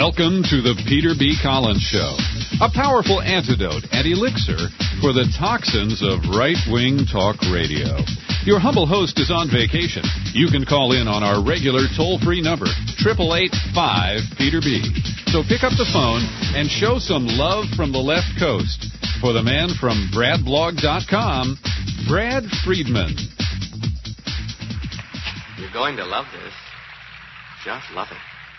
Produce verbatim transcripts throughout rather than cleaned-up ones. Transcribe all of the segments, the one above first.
Welcome to the Peter B. Collins Show, a powerful antidote and elixir for the toxins of right-wing talk radio. Your humble host is on vacation. You can call in on our regular toll-free number, eight eight eight, five, Peter B. So pick up the phone and show some love from the left coast for the man from brad blog dot com, Brad Friedman. You're going to love this. Just love it.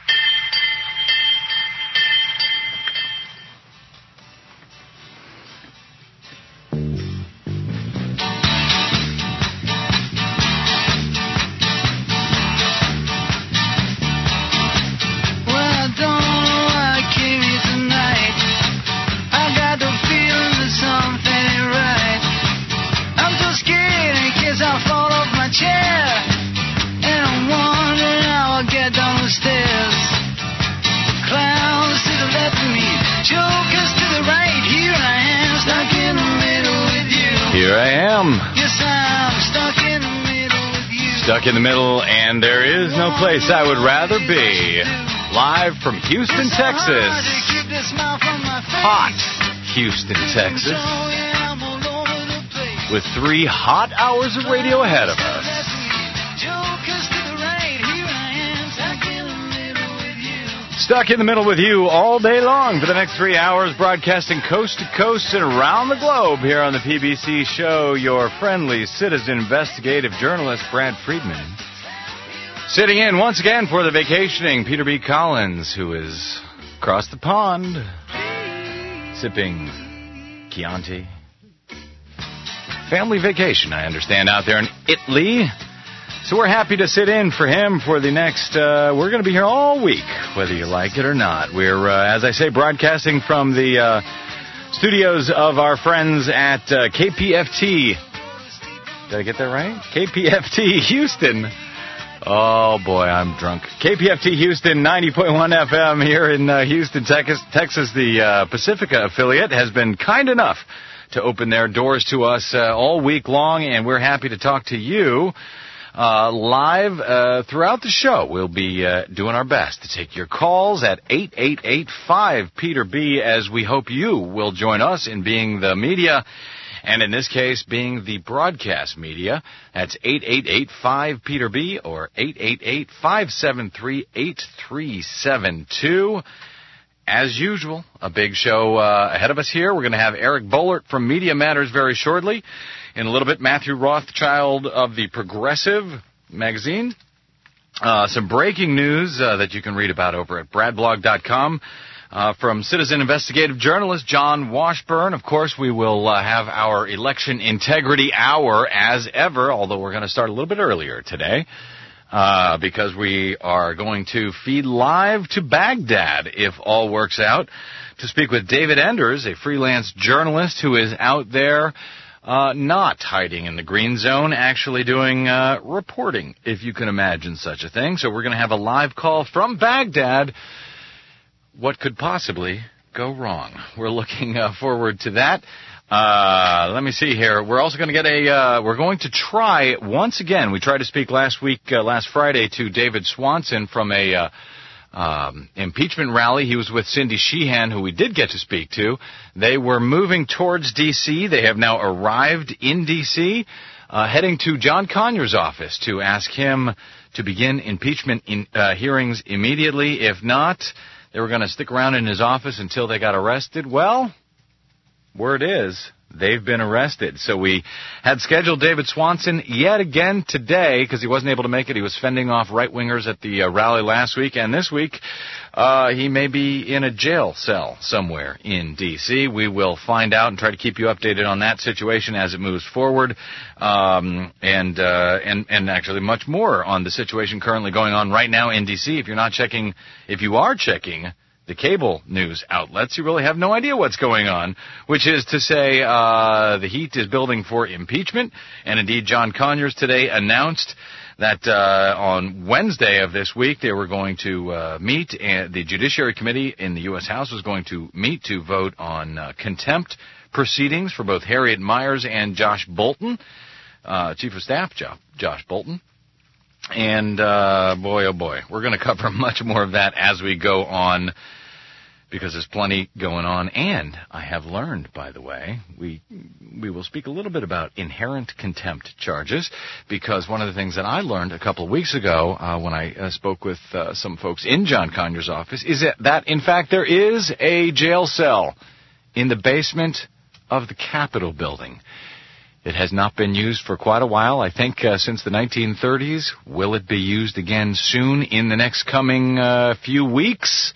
Here I am. Yes, I'm stuck in the middle with you. Stuck in the middle, and there is no place I would rather be. Live from Houston, Texas. Hot Houston, Texas. With three hot hours of radio ahead of us. Stuck in the middle with you all day long for the next three hours, broadcasting coast to coast and around the globe here on the P B C show. Your friendly citizen investigative journalist, Brad Friedman. Sitting in once again for the vacationing Peter B. Collins, who is across the pond, sipping Chianti. Family vacation, I understand, out there in Italy. So we're happy to sit in for him for the next, uh, we're going to be here all week, whether you like it or not. We're, uh, as I say, broadcasting from the uh, studios of our friends at uh, K P F T. Did I get that right? K P F T Houston. Oh, boy, I'm drunk. K P F T Houston, ninety point one F M here in uh, Houston, Texas. Texas, the uh, Pacifica affiliate, has been kind enough to open their doors to us uh, all week long, and we're happy to talk to you. Uh, live uh, throughout the show. We'll be uh, doing our best to take your calls at eight eight eight, five, Peter B, as we hope you will join us in being the media, and in this case, being the broadcast media. That's eight eight eight, five, Peter B, or eight eight eight, five seven three, eight three seven two. As usual, a big show uh, ahead of us here. We're going to have Eric Boehlert from Media Matters very shortly. In a little bit, Matthew Rothschild of the Progressive magazine. Uh, some breaking news uh, that you can read about over at brad blog dot com uh, from citizen investigative journalist John Washburn. Of course, we will uh, have our election integrity hour as ever, although we're going to start a little bit earlier today uh, because we are going to feed live to Baghdad, if all works out, to speak with David Enders, a freelance journalist who is out there Uh, not hiding in the green zone, actually doing uh, reporting, if you can imagine such a thing. So we're going to have a live call from Baghdad. What could possibly go wrong? We're looking uh, forward to that. Uh, let me see here. We're also going to get a, uh, we're going to try, once again, we tried to speak last week, uh, last Friday, to David Swanson from a uh, Um, impeachment rally. He was with Cindy Sheehan, who we did get to speak to. They were moving towards D C They have now arrived in D C, uh, heading to John Conyers' office to ask him to begin impeachment in, uh, hearings immediately. If not, they were going to stick around in his office until they got arrested. Well, word is, they've been arrested. So we had scheduled David Swanson yet again today because he wasn't able to make it. He was fending off right-wingers at the uh, rally last week. And this week, uh, he may be in a jail cell somewhere in D C We will find out and try to keep you updated on that situation as it moves forward. Um, and, uh, and, and actually much more on the situation currently going on right now in D C If you're not checking, if you are checking the cable news outlets, you really have no idea what's going on, which is to say uh, the heat is building for impeachment. And indeed, John Conyers today announced that uh, on Wednesday of this week they were going to uh, meet, and the Judiciary Committee in the U S House was going to meet to vote on uh, contempt proceedings for both Harriet Miers and Josh Bolten, uh, Chief of Staff jo- Josh Bolten. And uh, boy, oh boy, we're going to cover much more of that as we go on because there's plenty going on. And I have learned, by the way, we we will speak a little bit about inherent contempt charges, because one of the things that I learned a couple of weeks ago uh, when I uh, spoke with uh, some folks in John Conyers' office is that, that, in fact, there is a jail cell in the basement of the Capitol building. It has not been used for quite a while, I think uh, since the nineteen thirties. Will it be used again soon in the next coming uh, few weeks?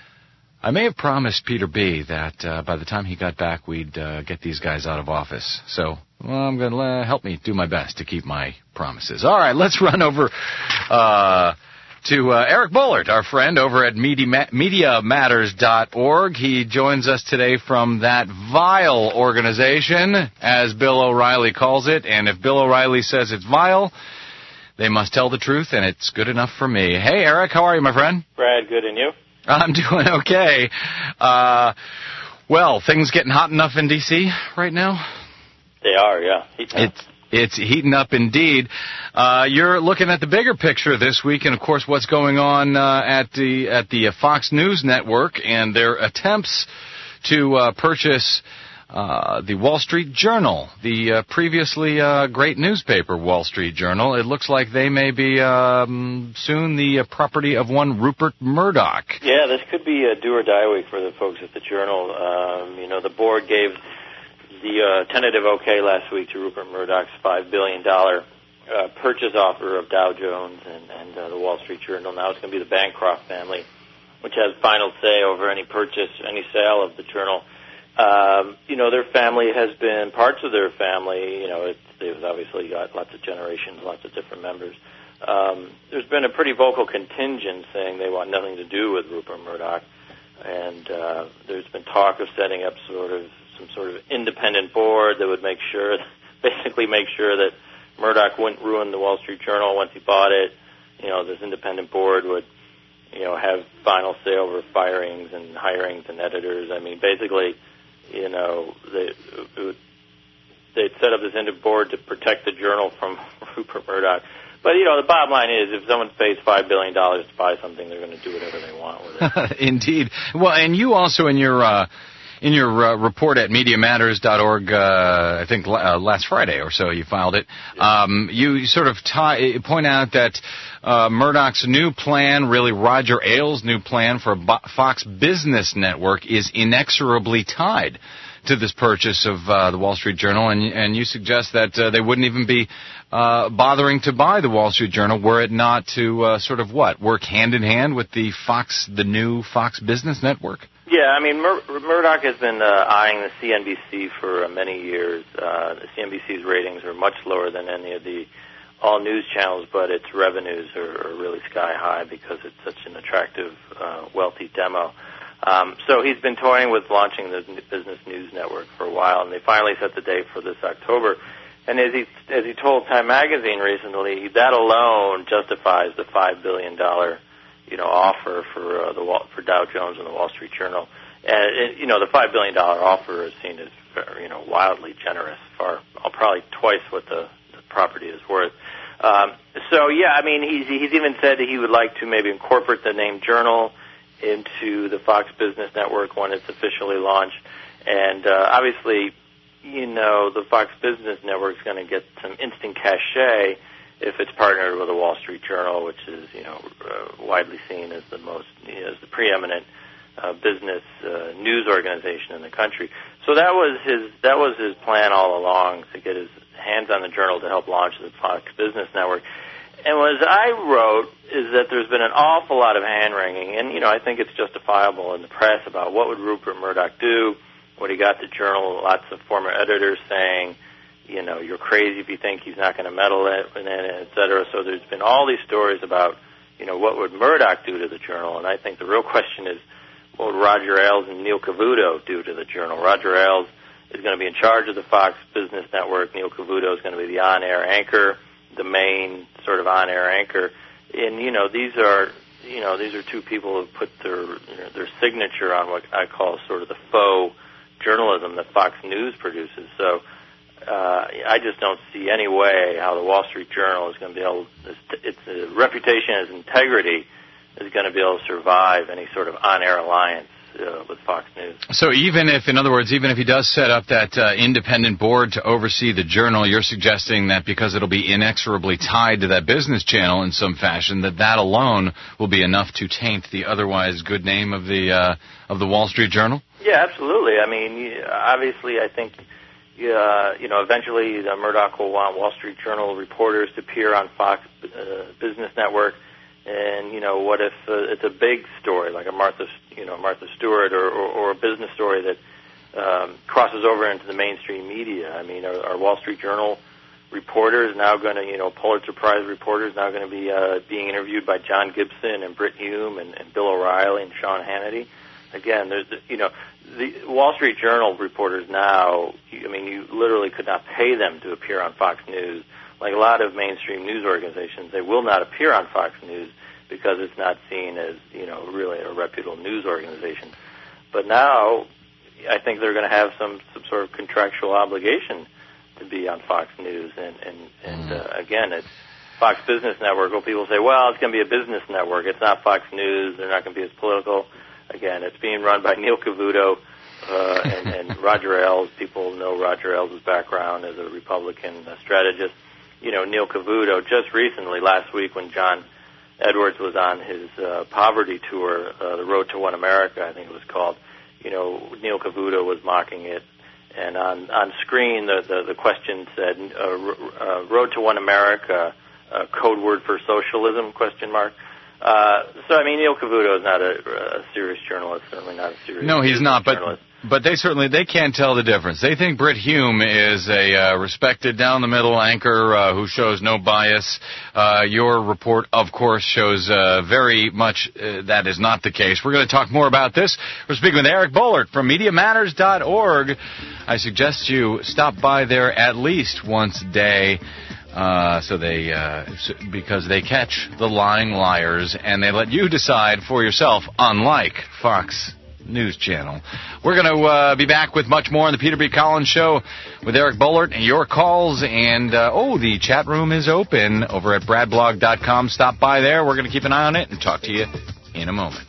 I may have promised Peter B. that uh, by the time he got back, we'd uh, get these guys out of office. So well, I'm going to uh, help me do my best to keep my promises. All right, let's run over uh, to uh, Eric Bullard, our friend over at media matters dot org. He joins us today from that vile organization, as Bill O'Reilly calls it. And if Bill O'Reilly says it's vile, they must tell the truth, and it's good enough for me. Hey, Eric, how are you, my friend? Brad, good, and you? I'm doing okay. Uh, well, things getting hot enough in D C right now? They are, yeah. It's It's heating up indeed. Uh, you're looking at the bigger picture this week, and of course, what's going on uh, at the at the Fox News Network and their attempts to uh, purchase uh, the Wall Street Journal, the uh, previously uh, great newspaper Wall Street Journal. It looks like they may be um, soon the uh, property of one Rupert Murdoch. Yeah, this could be a do or die week for the folks at the Journal. Um, you know, the board gave the uh, tentative okay last week to Rupert Murdoch's five billion dollars uh, purchase offer of Dow Jones and, and uh, the Wall Street Journal. Now it's going to be the Bancroft family, which has final say over any purchase, any sale of the Journal. Um, you know, their family has been, parts of their family, you know, it's, they've obviously got lots of generations, lots of different members. Um, there's been a pretty vocal contingent saying they want nothing to do with Rupert Murdoch. And uh, there's been talk of setting up sort of some sort of independent board that would make sure, basically make sure that Murdoch wouldn't ruin the Wall Street Journal once he bought it. You know, this independent board would, you know, have final say over firings and hirings and editors. I mean, basically, you know, they it would, they'd set up this independent board to protect the Journal from Rupert Murdoch. But, you know, the bottom line is if someone pays five billion dollars to buy something, they're going to do whatever they want with it. Indeed. Well, and you also in your uh, in your uh, report at media matters dot org, uh, I think uh, last Friday or so you filed it, um, you sort of tie, point out that uh, Murdoch's new plan, really Roger Ailes' new plan for Fox Business Network, is inexorably tied to this purchase of uh, the Wall Street Journal, and, and you suggest that uh, they wouldn't even be uh, bothering to buy the Wall Street Journal were it not to uh, sort of what, work hand in hand with the Fox, the new Fox Business Network? Yeah, I mean, Mur- Murdoch has been uh, eyeing the C N B C for uh, many years. Uh, the C N B C's ratings are much lower than any of the all-news channels, but its revenues are, are really sky-high because it's such an attractive, uh, wealthy demo. Um, so he's been toying with launching the Business News Network for a while, and they finally set the date for this October. And as he as he told Time Magazine recently, that alone justifies the five billion dollars you know offer for uh, the for Dow Jones and the Wall Street Journal. And it, you know the five billion dollars offer is seen as you know wildly generous, far probably twice what the, the property is worth. Um, so yeah, I mean he's he's even said that he would like to maybe incorporate the name Journal into the Fox Business Network when it's officially launched. And uh, obviously, you know, the Fox Business Network is going to get some instant cachet if it's partnered with the Wall Street Journal, which is, you know, uh, widely seen as the most, you know, as the preeminent uh, business uh, news organization in the country. So that was his that was his plan all along, to get his hands on the Journal to help launch the Fox Business Network. And what I wrote is that there's been an awful lot of hand-wringing, and, you know, I think it's justifiable in the press about what would Rupert Murdoch do when he got the Journal. Lots of former editors saying, you know, you're crazy if you think he's not going to meddle in it, et cetera. So there's been all these stories about, you know, what would Murdoch do to the Journal? And I think the real question is, what would Roger Ailes and Neil Cavuto do to the Journal? Roger Ailes is going to be in charge of the Fox Business Network. Neil Cavuto is going to be the on-air anchor, the main sort of on-air anchor. And, you know, these are, you know, these are two people who put their, you know, their signature on what I call sort of the faux journalism that Fox News produces. So uh, I just don't see any way how the Wall Street Journal is going to be able, its, its reputation as integrity is going to be able to survive any sort of on-air alliance uh, with Fox News. So even if, in other words, even if he does set up that uh, independent board to oversee the Journal, you're suggesting that because it'll be inexorably tied to that business channel in some fashion, that that alone will be enough to taint the otherwise good name of the uh, of the Wall Street Journal? Yeah, absolutely. I mean, obviously, I think uh, you know eventually uh, Murdoch will want Wall Street Journal reporters to appear on Fox uh, Business Network. And, you know, what if uh, it's a big story, like a Martha, you know, Martha Stewart or, or, or a business story that um, crosses over into the mainstream media? I mean, are, are Wall Street Journal reporters now going to, you know, Pulitzer Prize reporters now going to be uh, being interviewed by John Gibson and Brit Hume and, and Bill O'Reilly and Sean Hannity? Again, there's, you know, the Wall Street Journal reporters now, I mean, you literally could not pay them to appear on Fox News. Like a lot of mainstream news organizations, they will not appear on Fox News because it's not seen as, you know, really a reputable news organization. But now, I think they're going to have some, some sort of contractual obligation to be on Fox News. And, and, and uh, again, it's Fox Business Network. Well, people say, well, it's going to be a business network. It's not Fox News. They're not going to be as political. Again, it's being run by Neil Cavuto uh, and, and Roger Ailes. People know Roger Ailes' background as a Republican uh, strategist. You know, Neil Cavuto, just recently, last week, when John Edwards was on his uh, poverty tour, uh, The Road to One America, I think it was called, you know, Neil Cavuto was mocking it. And on, on screen, the, the, the question said, uh, uh, Road to One America, uh, code word for socialism, question mark. Uh, so, I mean, Neil Cavuto is not a, a serious journalist, certainly not a serious No, he's not, but journalist. But they certainly, they can't tell the difference. They think Brit Hume is a uh, respected down-the-middle anchor uh, who shows no bias. Uh, your report, of course, shows uh, very much uh, that is not the case. We're going to talk more about this. We're speaking with Eric Boehlert from Media Matters dot org. I suggest you stop by there at least once a day. Uh, so they, uh, because they catch the lying liars and they let you decide for yourself, unlike Fox News Channel. We're going to uh, be back with much more on the Peter B. Collins Show with Eric Boehlert and your calls. And, uh, oh, the chat room is open over at brad blog dot com. Stop by there. We're going to keep an eye on it and talk to you in a moment.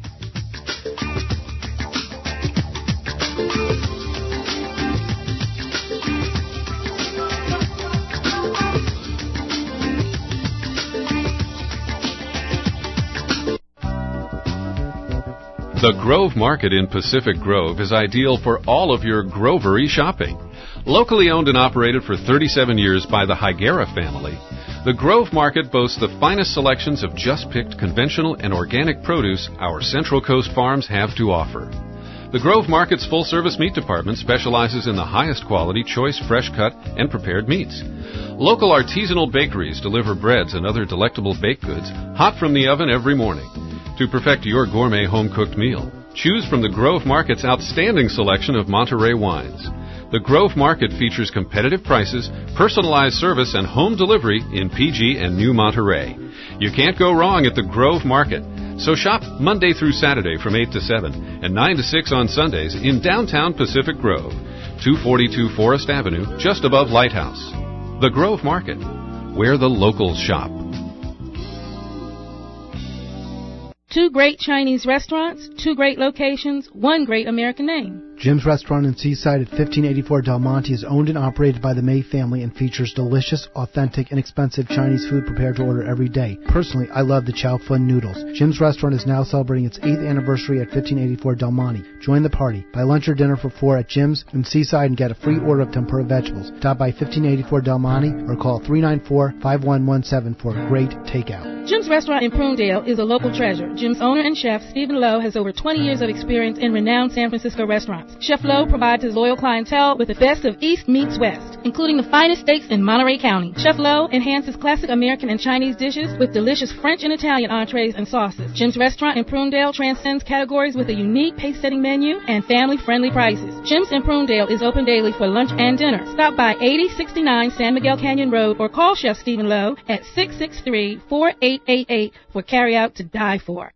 The Grove Market in Pacific Grove is ideal for all of your grovery shopping. Locally owned and operated for thirty-seven years by the Higuera family, the Grove Market boasts the finest selections of just-picked conventional and organic produce our Central Coast farms have to offer. The Grove Market's full-service meat department specializes in the highest quality, choice, fresh-cut, and prepared meats. Local artisanal bakeries deliver breads and other delectable baked goods hot from the oven every morning. To perfect your gourmet home-cooked meal, choose from the Grove Market's outstanding selection of Monterey wines. The Grove Market features competitive prices, personalized service, and home delivery in P G and New Monterey. You can't go wrong at the Grove Market. So shop Monday through Saturday from eight to seven and nine to six on Sundays in downtown Pacific Grove, two forty-two Forest Avenue, just above Lighthouse. The Grove Market, where the locals shop. Two great Chinese restaurants, two great locations, one great American name. Jim's Restaurant in Seaside at fifteen eighty-four Del Monte is owned and operated by the May family and features delicious, authentic, inexpensive Chinese food prepared to order every day. Personally, I love the Chow Fun noodles. Jim's Restaurant is now celebrating its eighth anniversary at fifteen eighty-four Del Monte. Join the party. Buy lunch or dinner for four at Jim's in Seaside and get a free order of tempura vegetables. Stop by fifteen eighty-four Del Monte or call three nine four, five one one seven for a great takeout. Jim's Restaurant in Prunedale is a local treasure. Jim's owner and chef, Stephen Lowe, has over twenty years of experience in renowned San Francisco restaurants. Chef Lowe provides his loyal clientele with the best of East meets West, including the finest steaks in Monterey County. Chef Lowe enhances classic American and Chinese dishes with delicious French and Italian entrees and sauces. Jim's Restaurant in Prunedale transcends categories with a unique pace-setting menu and family-friendly prices. Jim's in Prunedale is open daily for lunch and dinner. Stop by eighty sixty-nine San Miguel Canyon Road or call Chef Stephen Lowe at six six three, four eight eight eight for carry-out to die for.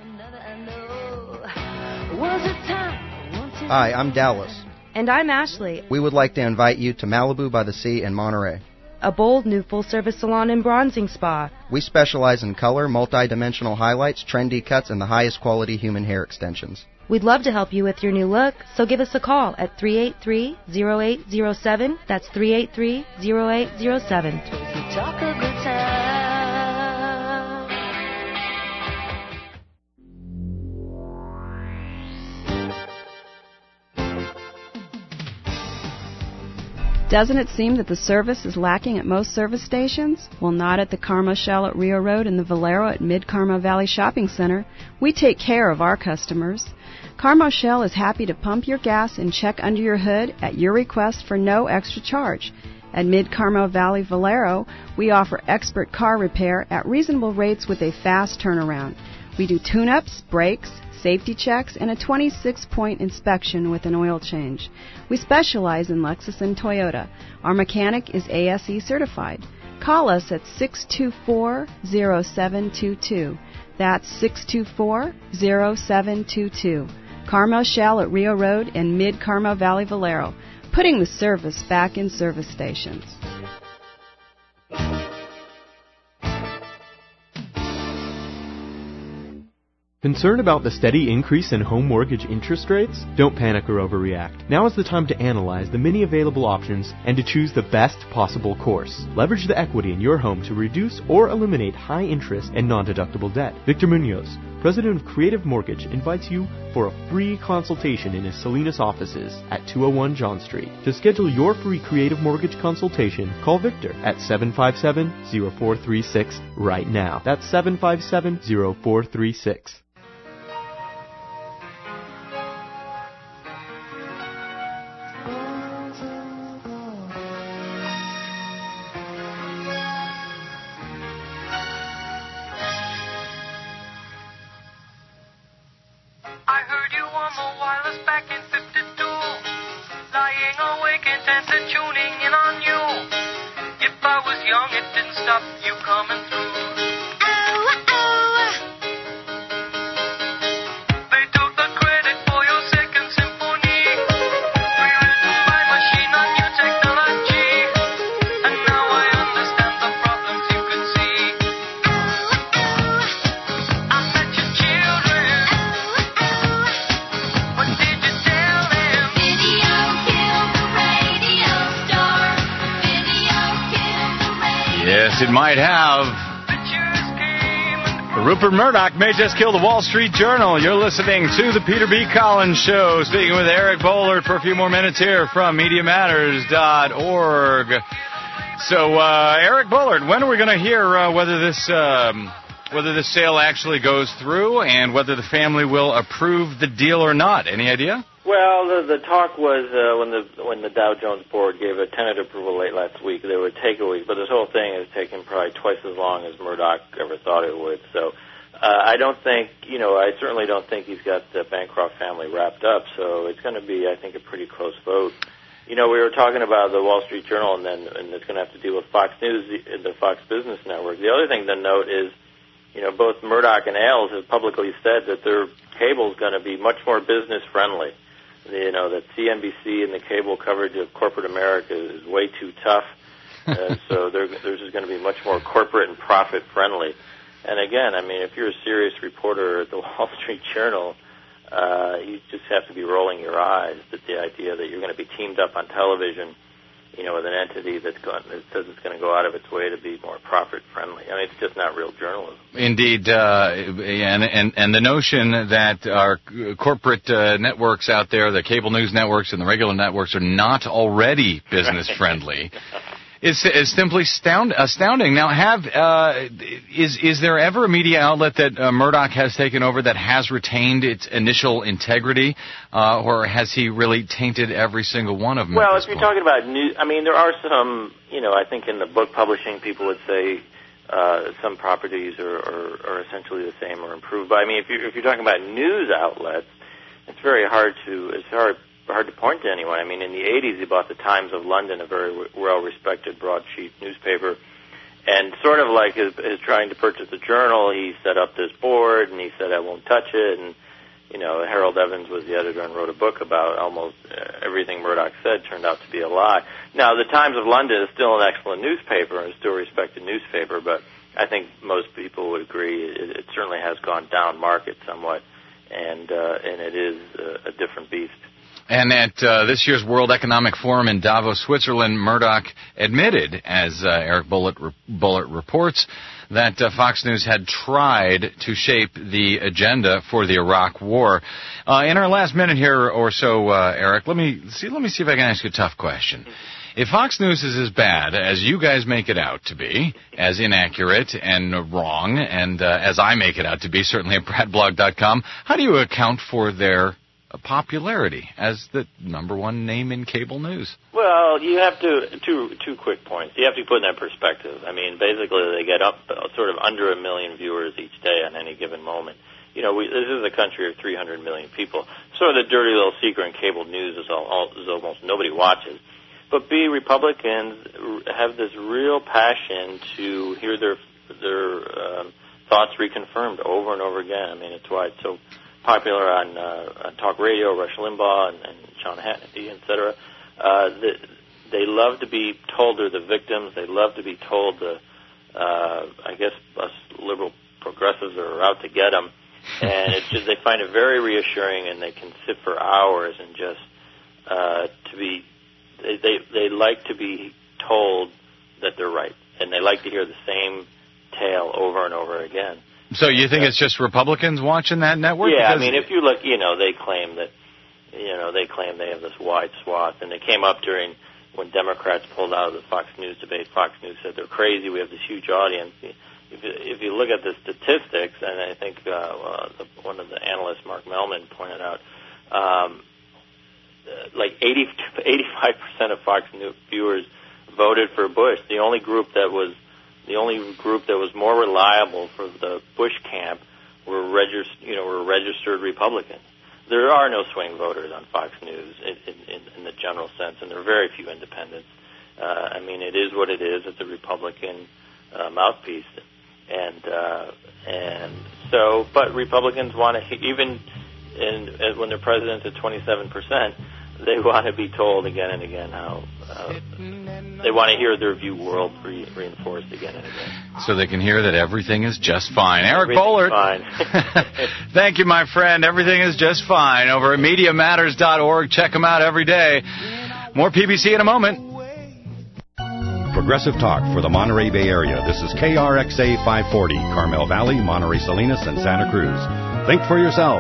Hi, I'm Dallas. And I'm Ashley. We would like to invite you to Malibu by the Sea in Monterey. A bold new full-service salon and bronzing spa. We specialize in color, multi-dimensional highlights, trendy cuts, and the highest quality human hair extensions. We'd love to help you with your new look, so give us a call at three eight three, zero eight zero seven. That's three eight three, zero eight zero seven. Talk a good time. Doesn't it seem that the service is lacking at most service stations? Well, not at the Carmo Shell at Rio Road and the Valero at Mid-Carmo Valley Shopping Center. We take care of our customers. Carmo Shell is happy to pump your gas and check under your hood at your request for no extra charge. At Mid-Carmo Valley Valero, we offer expert car repair at reasonable rates with a fast turnaround. We do tune-ups, brakes, safety checks, and a twenty-six point inspection with an oil change. We specialize in Lexus and Toyota. Our mechanic is A S E certified. Call us at six two four, zero seven two two. That's six two four, zero seven two two. Carmo Shell at Rio Road and Mid-Carmo Valley Valero, putting the service back in service stations. Concerned about the steady increase in home mortgage interest rates? Don't panic or overreact. Now is the time to analyze the many available options and to choose the best possible course. Leverage the equity in your home to reduce or eliminate high interest and non-deductible debt. Victor Munoz, President of Creative Mortgage, invites you for a free consultation in his Salinas offices at two oh one John Street. To schedule your free Creative Mortgage consultation, call Victor at seven five seven, zero four three six right now. That's seven five seven, zero four three six. It might have. Rupert Murdoch may just kill the Wall Street Journal. You're listening to the Peter B. Collins Show. Speaking with Eric Boehlert for a few more minutes here from Media Matters dot org. So, uh, Eric Boehlert, when are we going to hear uh, whether this um, whether this sale actually goes through and whether the family will approve the deal or not? Any idea? Well, the, the talk was uh, when the when the Dow Jones board gave a tentative approval late last week, they would take a week, but this whole thing has taken probably twice as long as Murdoch ever thought it would. So uh, I don't think, you know, I certainly don't think he's got the Bancroft family wrapped up, so it's going to be, I think, a pretty close vote. You know, we were talking about the Wall Street Journal, and then and it's going to have to deal with Fox News, the, the Fox Business Network. The other thing to note is, you know, both Murdoch and Ailes have publicly said that their cable is going to be much more business-friendly. You know, that C N B C and the cable coverage of corporate America is way too tough, uh, so they're, they're just going to be much more corporate and profit-friendly. And again, I mean, if you're a serious reporter at the Wall Street Journal, uh, you just have to be rolling your eyes at the idea that you're going to be teamed up on television, you know, with an entity that's going, that says it's going to go out of its way to be more profit-friendly. I mean, it's just not real journalism. Indeed, uh, and, and and the notion that our corporate uh, networks out there, the cable news networks and the regular networks, are not already business-friendly is, is simply astound, astounding. Now, have uh, is is there ever a media outlet that uh, Murdoch has taken over that has retained its initial integrity, uh, or has he really tainted every single one of them? Well, if you're point? talking about news, I mean, there are some, you know, I think in the book publishing, people would say uh, some properties are, are, are essentially the same or improved. But I mean, if you're if you're talking about news outlets, it's very hard to it's hard. hard to point to anyone. I mean, in the eighties, he bought the Times of London, a very well-respected broadsheet newspaper, and sort of like his, his trying to purchase the Journal, he set up this board, and he said, I won't touch it, and, you know, Harold Evans was the editor and wrote a book about almost everything Murdoch said turned out to be a lie. Now, the Times of London is still an excellent newspaper and still a respected newspaper, but I think most people would agree it, it certainly has gone down market somewhat and uh, and it is a, a different beast. And at uh, this year's World Economic Forum in Davos, Switzerland, Murdoch admitted, as uh, Eric Bullitt, re- Bullitt reports, that uh, Fox News had tried to shape the agenda for the Iraq War. Uh, in our last minute here or so, uh, Eric, let me see. Let me see if I can ask you a tough question. If Fox News is as bad as you guys make it out to be, as inaccurate and wrong, and uh, as I make it out to be, certainly at brad blog dot com, how do you account for their popularity as the number one name in cable news? Well, you have to, two two quick points. You have to put in that perspective. I mean, basically they get up uh, sort of under a million viewers each day on any given moment. You know, we, this is a country of three hundred million people. Sort of the dirty little secret in cable news is, all, all, is almost nobody watches. But B, Republicans have this real passion to hear their their um, thoughts reconfirmed over and over again. I mean, it's why it's so popular on, uh, on talk radio, Rush Limbaugh and, and Sean Hannity, et cetera. Uh, the, they love to be told they're the victims. They love to be told, the, uh, I guess, us liberal progressives are out to get them. And it's just, they find it very reassuring, and they can sit for hours and just uh, to be, they, they, they like to be told that they're right. And they like to hear the same tale over and over again. So you think it's just Republicans watching that network? Yeah, because I mean, if you look, you know, they claim that, you know, they claim they have this wide swath, and they came up during when Democrats pulled out of the Fox News debate. Fox News said they're crazy. We have this huge audience. If you, if you look at the statistics, and I think uh, uh, the, one of the analysts, Mark Mellman, pointed out, um, uh, like eighty, eighty-five percent of Fox News viewers voted for Bush. The only group that was The only group that was more reliable for the Bush camp were registered, you know, were registered Republicans. There are no swing voters on Fox News in, in, in the general sense, and there are very few independents. Uh, I mean, it is what it is. It's a Republican uh, mouthpiece, and uh, and so, but Republicans want to even in, when their president's at twenty-seven percent. They want to be told again and again how uh, they want to hear their view world re- reinforced again and again. So they can hear that everything is just fine. Eric Everything's Boehlert. Fine. Thank you, my friend. Everything is just fine over at media matters dot org. Check them out every day. More P B C in a moment. Progressive Talk for the Monterey Bay Area. This is K R X A five forty, Carmel Valley, Monterey Salinas, and Santa Cruz. Think for yourself.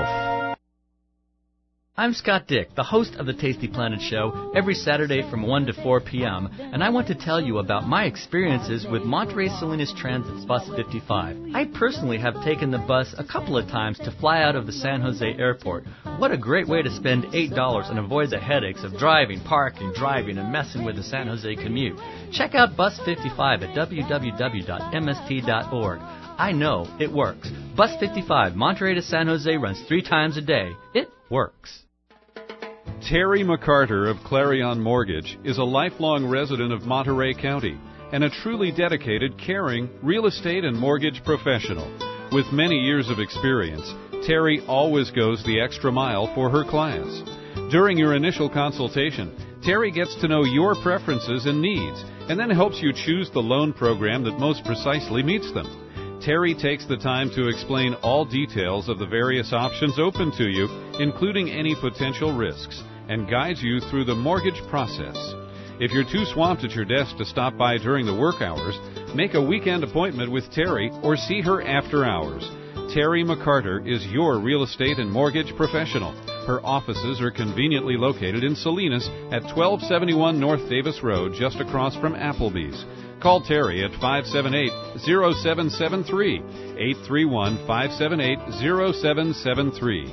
I'm Scott Dick, the host of the Tasty Planet Show, every Saturday from one to four p.m., and I want to tell you about my experiences with Monterey Salinas Transit's Bus fifty-five. I personally have taken the bus a couple of times to fly out of the San Jose airport. What a great way to spend eight dollars and avoid the headaches of driving, parking, driving, and messing with the San Jose commute. Check out Bus fifty-five at w w w dot m s t dot org. I know, it works. Bus fifty-five, Monterey to San Jose, runs three times a day. It works. Terry McCarter of Clarion Mortgage is a lifelong resident of Monterey County and a truly dedicated, caring real estate and mortgage professional. With many years of experience, Terry always goes the extra mile for her clients. During your initial consultation, Terry gets to know your preferences and needs and then helps you choose the loan program that most precisely meets them. Terry takes the time to explain all details of the various options open to you, including any potential risks, and guides you through the mortgage process. If you're too swamped at your desk to stop by during the work hours, make a weekend appointment with Terry or see her after hours. Terry McCarter is your real estate and mortgage professional. Her offices are conveniently located in Salinas at twelve seventy-one North Davis Road, just across from Applebee's. Call Terry at five seven eight, zero seven seven three, eight three one, five seven eight, zero seven seven three.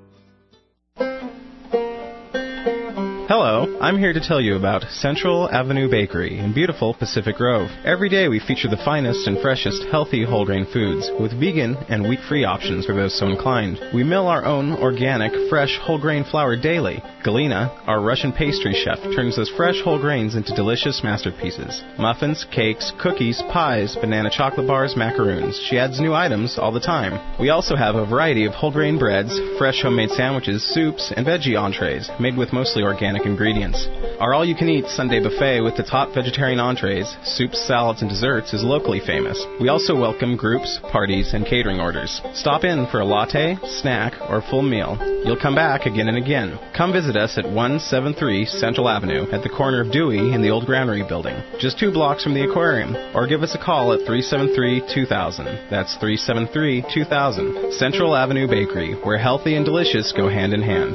Hello, I'm here to tell you about Central Avenue Bakery in beautiful Pacific Grove. Every day we feature the finest and freshest healthy whole grain foods with vegan and wheat-free options for those so inclined. We mill our own organic, fresh whole grain flour daily. Galina, our Russian pastry chef, turns those fresh whole grains into delicious masterpieces. Muffins, cakes, cookies, pies, banana chocolate bars, macaroons. She adds new items all the time. We also have a variety of whole grain breads, fresh homemade sandwiches, soups, and veggie entrees made with mostly organic organic ingredients. Our all-you-can-eat Sunday buffet with the top vegetarian entrees, soups, salads, and desserts is locally famous. We also welcome groups, parties, and catering orders. Stop in for a latte, snack, or full meal. You'll come back again and again. Come visit us at one seventy-three Central Avenue at the corner of Dewey and the old Granary Building, just two blocks from the aquarium, or give us a call at three seven three, two thousand. That's three seven three, two thousand. Central Avenue Bakery, where healthy and delicious go hand in hand.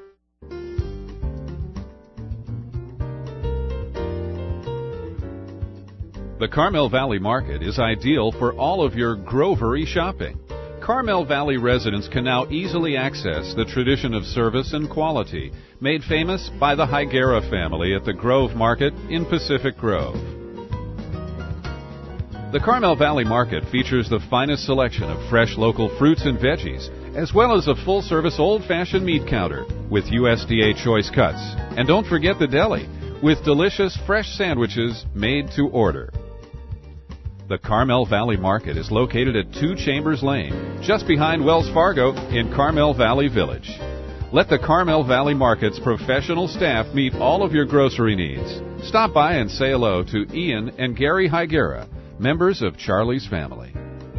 The Carmel Valley Market is ideal for all of your grovery shopping. Carmel Valley residents can now easily access the tradition of service and quality made famous by the Higuera family at the Grove Market in Pacific Grove. The Carmel Valley Market features the finest selection of fresh local fruits and veggies, as well as a full-service old-fashioned meat counter with U S D A choice cuts. And don't forget the deli, with delicious fresh sandwiches made to order. The Carmel Valley Market is located at Two Chambers Lane, just behind Wells Fargo in Carmel Valley Village. Let the Carmel Valley Market's professional staff meet all of your grocery needs. Stop by and say hello to Ian and Gary Higuera, members of Charlie's family.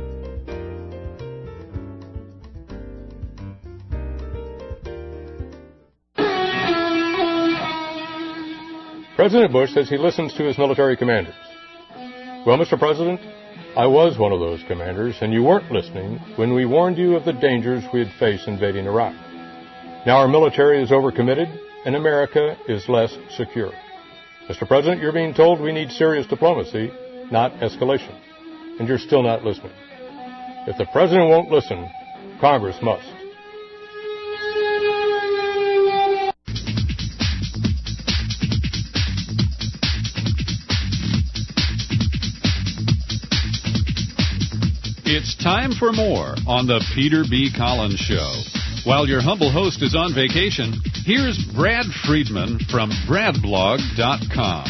President Bush says he listens to his military commanders. Well, Mister President, I was one of those commanders, and you weren't listening when we warned you of the dangers we'd face invading Iraq. Now our military is overcommitted, and America is less secure. Mister President, you're being told we need serious diplomacy, not escalation, and you're still not listening. If the President won't listen, Congress must. It's time for more on the Peter B. Collins Show. While your humble host is on vacation, here's Brad Friedman from brad blog dot com.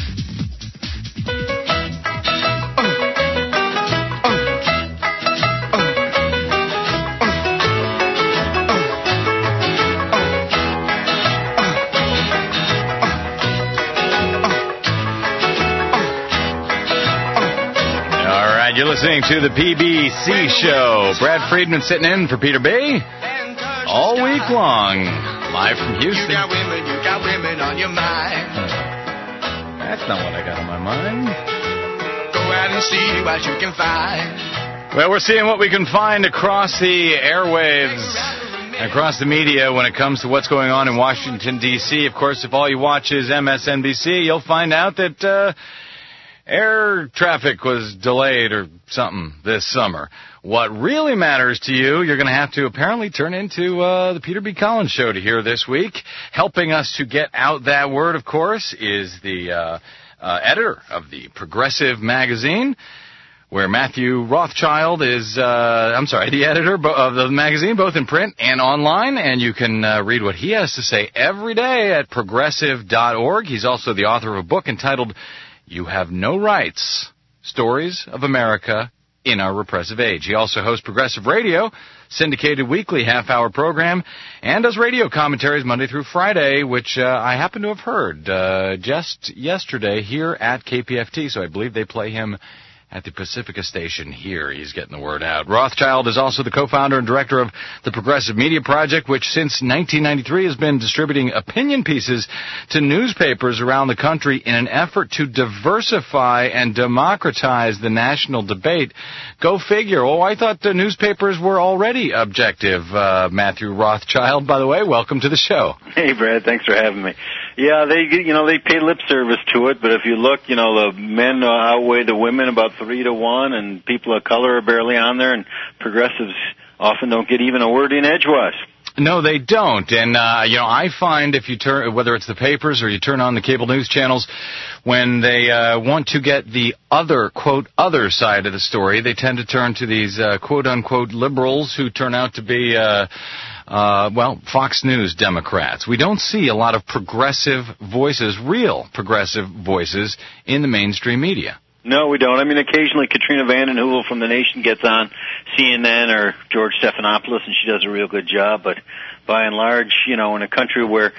You're listening to the P B C Show. Brad Friedman sitting in for Peter B. all week long, live from Houston. You got women, you got women on your mind. That's not what I got on my mind. Go out and see what you can find. Well, we're seeing what we can find across the airwaves, across the media when it comes to what's going on in Washington, D C Of course, if all you watch is M S N B C, you'll find out that uh, air traffic was delayed or something this summer. What really matters to you, you're going to have to apparently turn into uh, the Peter B. Collins Show to hear this week. Helping us to get out that word, of course, is the uh, uh, editor of the Progressive magazine, where Matthew Rothschild is, uh, I'm sorry, the editor of the magazine, both in print and online, and you can uh, read what he has to say every day at progressive dot org. He's also the author of a book entitled You Have No Rights, Stories of America in Our Repressive Age. He also hosts Progressive Radio, syndicated weekly half-hour program, and does radio commentaries Monday through Friday, which uh, I happen to have heard uh, just yesterday here at K P F T, so I believe they play him at the Pacifica station here. He's getting the word out. Rothschild is also the co-founder and director of the Progressive Media Project, which since nineteen ninety-three has been distributing opinion pieces to newspapers around the country in an effort to diversify and democratize the national debate. Go figure. Oh, I thought the newspapers were already objective. Uh, Matthew Rothschild, by the way, welcome to the show. Hey, Brad. Thanks for having me. Yeah, they you know they pay lip service to it, but if you look, you know the men outweigh the women about three to one, and people of color are barely on there, and progressives often don't get even a word in edgewise. No, they don't. And, uh, you know, I find if you turn, whether it's the papers or you turn on the cable news channels, when they uh, want to get the other, quote, other side of the story, they tend to turn to these, uh, quote, unquote, liberals who turn out to be, uh, uh, well, Fox News Democrats. We don't see a lot of progressive voices, real progressive voices, in the mainstream media. No, we don't. I mean, occasionally Katrina Vanden Heuvel from The Nation gets on C N N or George Stephanopoulos, and she does a real good job. But by and large, you know, in a country where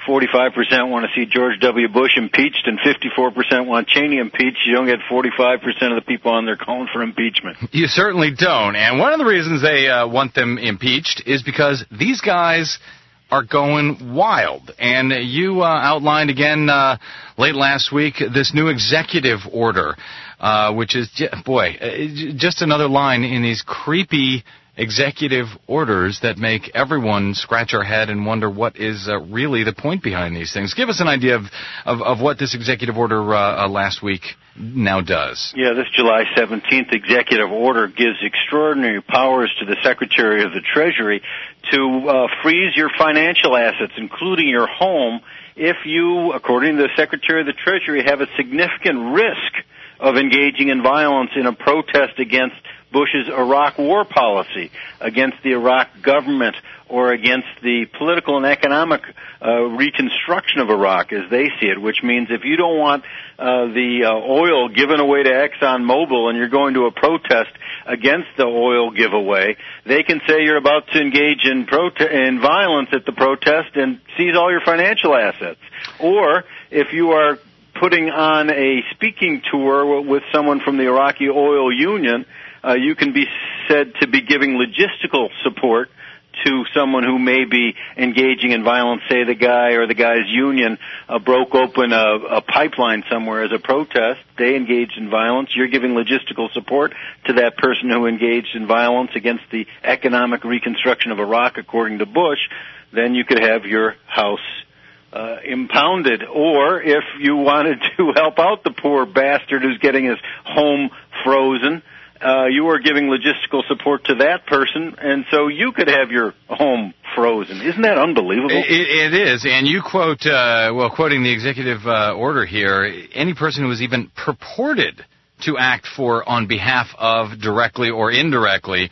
forty-five percent want to see George W. Bush impeached and fifty-four percent want Cheney impeached, you don't get forty-five percent of the people on there calling for impeachment. You certainly don't. And one of the reasons they uh, want them impeached is because these guys are going wild. And you uh, outlined again uh, late last week this new executive order, uh, which is, boy, just another line in these creepy executive orders that make everyone scratch our head and wonder what is uh, really the point behind these things. Give us an idea of, of, of what this executive order uh, uh, last week now does. Yeah, this July seventeenth executive order gives extraordinary powers to the Secretary of the Treasury to uh, freeze your financial assets, including your home, if you, according to the Secretary of the Treasury, have a significant risk of engaging in violence in a protest against Bush's Iraq war policy, against the Iraq government, or against the political and economic uh, reconstruction of Iraq as they see it, which means if you don't want uh, the uh, oil given away to ExxonMobil and you're going to a protest against the oil giveaway, they can say you're about to engage in, prote- in violence at the protest and seize all your financial assets. Or if you are putting on a speaking tour with someone from the Iraqi Oil Union, Uh, you can be said to be giving logistical support to someone who may be engaging in violence. Say the guy or the guy's union uh, broke open a, a pipeline somewhere as a protest. They engaged in violence. You're giving logistical support to that person who engaged in violence against the economic reconstruction of Iraq, according to Bush. Then you could have your house uh, impounded. Or if you wanted to help out the poor bastard who's getting his home frozen, Uh, you are giving logistical support to that person, and so you could have your home frozen. Isn't that unbelievable? It, it is, and you quote, uh, well, quoting the executive uh, order here, any person who is even purported to act for, on behalf of, directly or indirectly,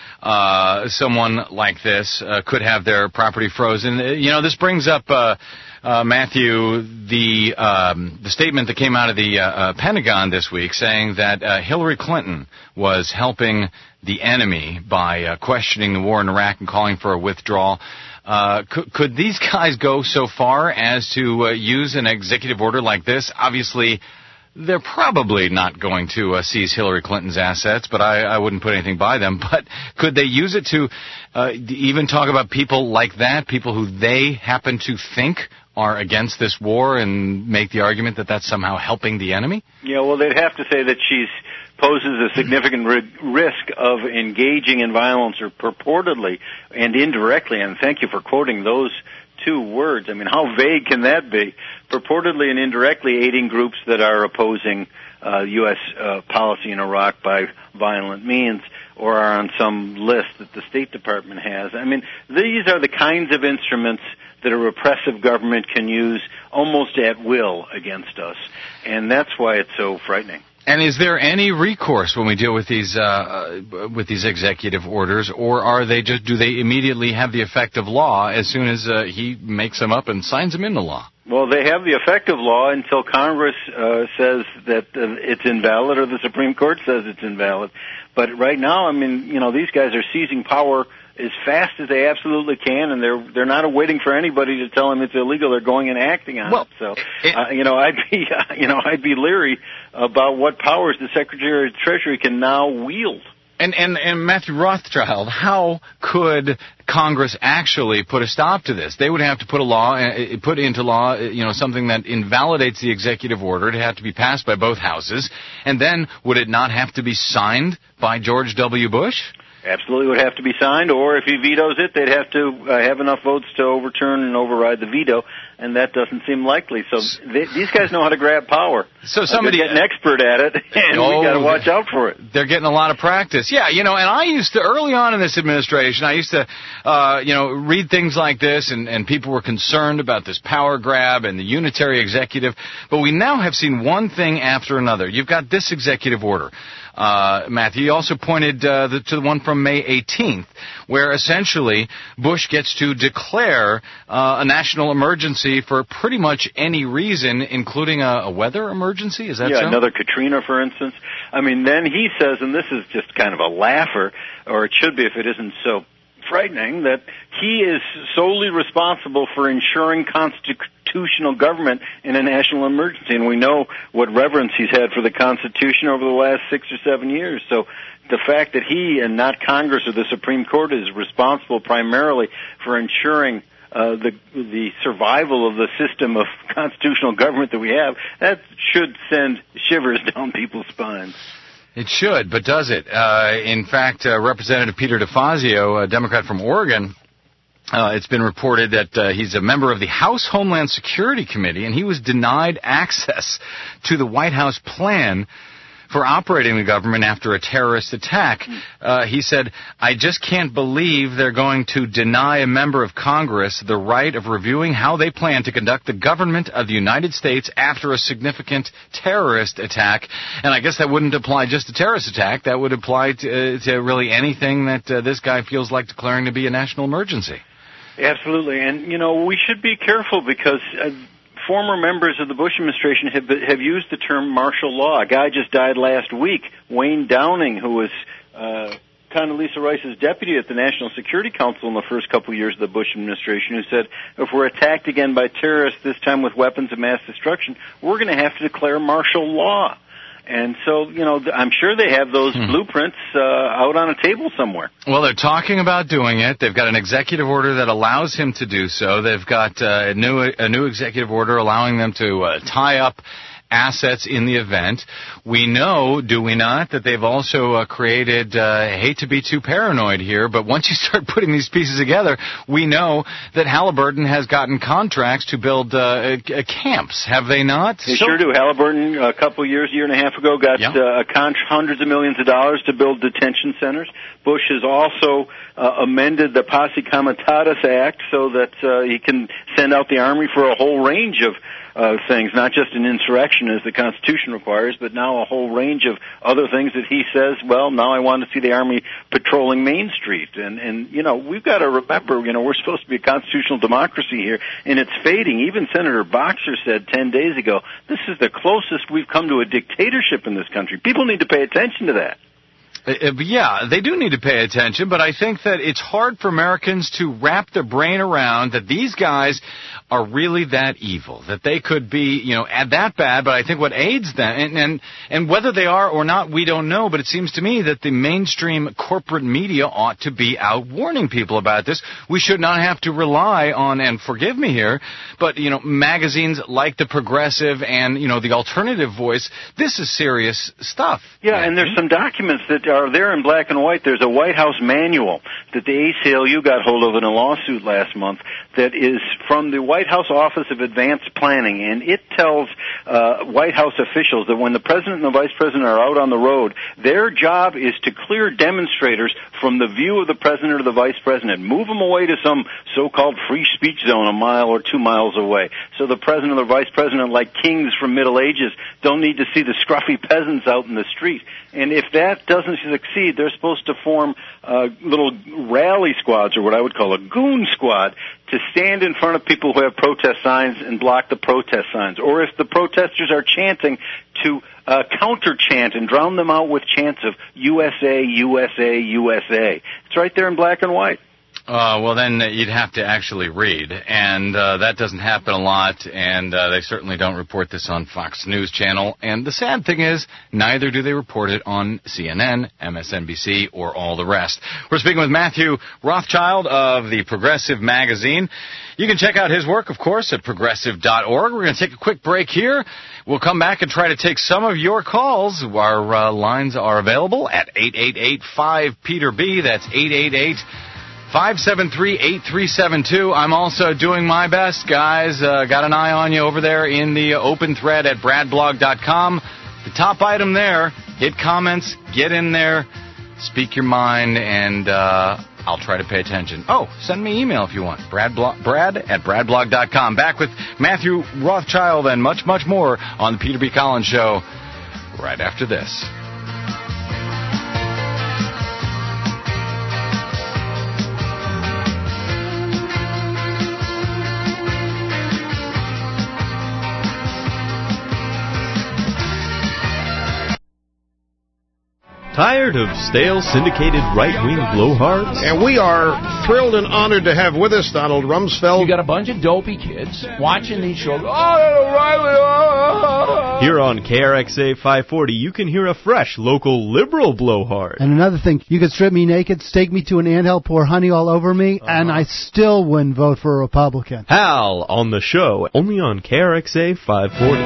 uh, someone like this uh, could have their property frozen. You know, this brings up, uh, uh, Matthew, the um, the statement that came out of the uh, uh, Pentagon this week saying that uh, Hillary Clinton was helping the enemy by uh, questioning the war in Iraq and calling for a withdrawal. Uh, could, could these guys go so far as to uh, use an executive order like this? Obviously, they're probably not going to uh, seize Hillary Clinton's assets, but I, I wouldn't put anything by them. But could they use it to uh, even talk about people like that, people who they happen to think are against this war, and make the argument that that's somehow helping the enemy? Yeah, well, they'd have to say that she's poses a significant ri- risk of engaging in violence, or purportedly and indirectly, and thank you for quoting those two words. I mean, how vague can that be? Purportedly and indirectly aiding groups that are opposing uh, U S uh, policy in Iraq by violent means, or are on some list that the State Department has. I mean, these are the kinds of instruments that a repressive government can use almost at will against us, and that's why it's so frightening. And is there any recourse when we deal with these uh, with these executive orders, or are they just do they immediately have the effect of law as soon as uh, he makes them up and signs them into law? Well, they have the effect of law until Congress uh, says that uh, it's invalid, or the Supreme Court says it's invalid. But right now, I mean, you know, these guys are seizing power as fast as they absolutely can, and they're they're not waiting for anybody to tell them it's illegal. They're going and acting on well, it. So, it, uh, you know, I'd be uh, you know I'd be leery about what powers the Secretary of the Treasury can now wield. And, and and Matthew Rothschild, how could Congress actually put a stop to this? They would have to put a law, put into law, you know, something that invalidates the executive order. It'd have to be passed by both houses, and then would it not have to be signed by George W. Bush? Absolutely would have to be signed, or if he vetoes it, they'd have to uh, have enough votes to overturn and override the veto, and that doesn't seem likely. So they, these guys know how to grab power. So somebody, uh, they're getting an expert at it, and oh, we got to watch out for it. They're getting a lot of practice. Yeah, you know, and I used to, early on in this administration, I used to, uh, you know, read things like this, and, and people were concerned about this power grab and the unitary executive, but we now have seen one thing after another. You've got this executive order. Uh, Matthew, you also pointed uh, the, to the one from May eighteenth, where essentially Bush gets to declare uh, a national emergency for pretty much any reason, including a, a weather emergency. Is that yeah, so? Yeah, another Katrina, for instance. I mean, then he says, and this is just kind of a laugher, or it should be if it isn't so frightening that he is solely responsible for ensuring constitutional government in a national emergency. And we know what reverence he's had for the Constitution over the last six or seven years. So the fact that he and not Congress or the Supreme Court is responsible primarily for ensuring uh, the the survival of the system of constitutional government that we have, that should send shivers down people's spines. It should, but does it? Uh, in fact, uh, Representative Peter DeFazio, a Democrat from Oregon, uh, it's been reported that uh, he's a member of the House Homeland Security Committee, and he was denied access to the White House plan for operating the government after a terrorist attack. Uh, he said, I just can't believe they're going to deny a member of Congress the right of reviewing how they plan to conduct the government of the United States after a significant terrorist attack. And I guess that wouldn't apply just to terrorist attack. That would apply to, uh, to really anything that uh, this guy feels like declaring to be a national emergency. Absolutely. And, you know, we should be careful because Uh, former members of the Bush administration have have used the term martial law. A guy just died last week, Wayne Downing, who was uh, Condoleezza Rice's deputy at the National Security Council in the first couple of years of the Bush administration, who said, if we're attacked again by terrorists, this time with weapons of mass destruction, we're going to have to declare martial law. And so, you know, I'm sure they have those hmm. blueprints uh, out on a table somewhere. Well, they're talking about doing it. They've got an executive order that allows him to do so. They've got uh, a new a new executive order allowing them to uh, tie up assets in the event. We know, do we not, that they've also uh, created, uh, I hate to be too paranoid here, but once you start putting these pieces together, we know that Halliburton has gotten contracts to build uh, uh, camps, have they not? They so- sure do. Halliburton, a couple of years, year and a half ago, got yeah. uh, a con- hundreds of millions of dollars to build detention centers. Bush has also uh, amended the Posse Comitatus Act so that uh, he can send out the Army for a whole range of Uh, things, not just an insurrection as the Constitution requires, but now a whole range of other things that he says, well, now I want to see the Army patrolling Main Street. And, and you know, we've got to remember, you know, we're supposed to be a constitutional democracy here, and it's fading. Even Senator Boxer said ten days ago, this is the closest we've come to a dictatorship in this country. People need to pay attention to that. Uh, yeah, they do need to pay attention, but I think that it's hard for Americans to wrap their brain around that these guys are really that evil, that they could be, you know, that bad, but I think what aids them, and, and, and whether they are or not, we don't know, but it seems to me that the mainstream corporate media ought to be out warning people about this. We should not have to rely on, and forgive me here, but, you know, magazines like The Progressive and, you know, The Alternative Voice, this is serious stuff. Yeah, and there's some documents that are there in black and white. There's a White House manual that the A C L U got hold of in a lawsuit last month that is from the White House Office of Advanced Planning, and it tells uh, White House officials that when the president and the vice president are out on the road, their job is to clear demonstrators from the view of the president or the vice president, move them away to some so-called free speech zone a mile or two miles away. So the president or the vice president, like kings from Middle Ages, don't need to see the scruffy peasants out in the street. And if that doesn't succeed, they're supposed to form uh, little rally squads, or what I would call a goon squad, to stand in front of people who have protest signs and block the protest signs. Or if the protesters are chanting, to uh, counter-chant and drown them out with chants of U S A, U S A, U S A. It's right there in black and white. Uh, well, then you'd have to actually read, and uh, that doesn't happen a lot, and uh, they certainly don't report this on Fox News Channel. And the sad thing is, neither do they report it on C N N, M S N B C, or all the rest. We're speaking with Matthew Rothschild of the Progressive Magazine. You can check out his work, of course, at progressive dot org. We're going to take a quick break here. We'll come back and try to take some of your calls. Our uh, lines are available at eight eight eight, five, Peter B. That's eight eight eight, five seven three, eight three seven two. I'm also doing my best, guys. Uh, got an eye on you over there in the open thread at brad blog dot com. The top item there, hit comments, get in there, speak your mind, and uh, I'll try to pay attention. Oh, send me an email if you want. Brad, Blo- Brad at brad blog dot com. Back with Matthew Rothschild and much, much more on the Peter B. Collins Show right after this. Tired of stale, syndicated, right-wing blowhards? And we are thrilled and honored to have with us Donald Rumsfeld. You got a bunch of dopey kids watching these shows. Oh, O'Reilly! Oh. Here on K R X A five forty, you can hear a fresh, local, liberal blowhard. And another thing, you could strip me naked, stake me to an anthill, pour honey all over me, uh-huh. and I still wouldn't vote for a Republican. Hal on the show, only on K R X A five forty.